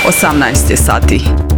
18 je sati.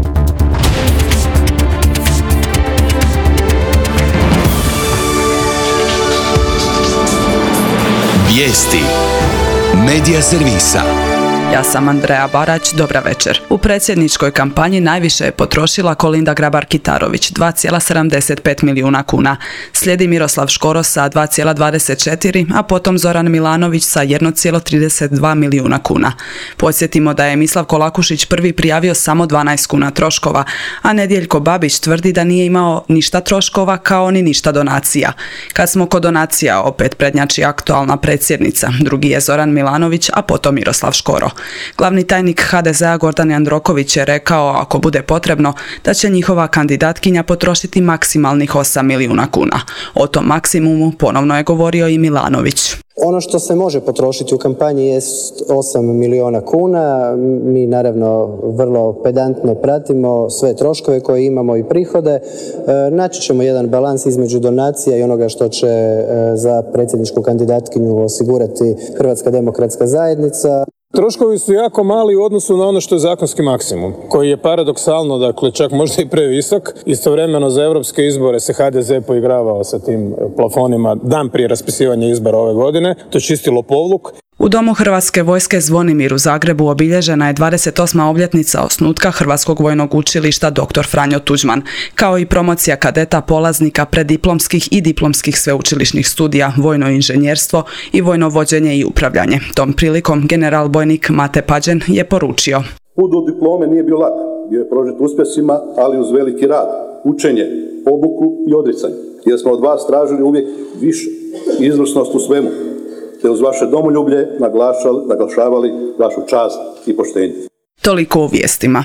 Vijesti Medija servisa. Ja sam Andreja Barać, dobra večer. U predsjedničkoj kampanji najviše je potrošila Kolinda Grabar-Kitarović, 2,75 milijuna kuna. Slijedi Miroslav Škoro sa 2,24, a potom Zoran Milanović sa 1,32 milijuna kuna. Podsjetimo da je Mislav Kolakušić prvi prijavio samo 12 kuna troškova, a Nedijeljko Babić tvrdi da nije imao ništa troškova kao ni ništa donacija. Kad smo kod donacija, opet prednjači aktualna predsjednica, drugi je Zoran Milanović, a potom Miroslav Škoro. Glavni tajnik HDZ-a Gordan Jandroković je rekao, ako bude potrebno, da će njihova kandidatkinja potrošiti maksimalnih 8 milijuna kuna. O tom maksimumu ponovno je govorio i Milanović. Ono što se može potrošiti u kampanji je 8 milijuna kuna. Mi naravno vrlo pedantno pratimo sve troškove koje imamo i prihode. Naći ćemo jedan balans između donacija i onoga što će za predsjedničku kandidatkinju osigurati Hrvatska demokratska zajednica. Troškovi su jako mali u odnosu na ono što je zakonski maksimum, koji je paradoksalno, dakle čak možda i previsok. Istovremeno za europske izbore se HDZ poigravao sa tim plafonima dan prije raspisivanja izbora ove godine. To je čisti lopovluk. U Domu Hrvatske vojske Zvonimir u Zagrebu obilježena je 28. obljetnica osnutka Hrvatskog vojnog učilišta dr. Franjo Tuđman, kao i promocija kadeta polaznika preddiplomskih i diplomskih sveučilišnih studija, vojno inženjerstvo i vojno vođenje i upravljanje. Tom prilikom general bojnik Mate Pađen je poručio: Put do diplome nije bio lak, bio je prožet uspjesima, ali uz veliki rad, učenje, obuku i odricanje, jer smo od vas tražili uvijek više, izvrsnost u svemu, te uz vaše domoljublje naglašavali vašu čast i poštenje. Toliko u vijestima.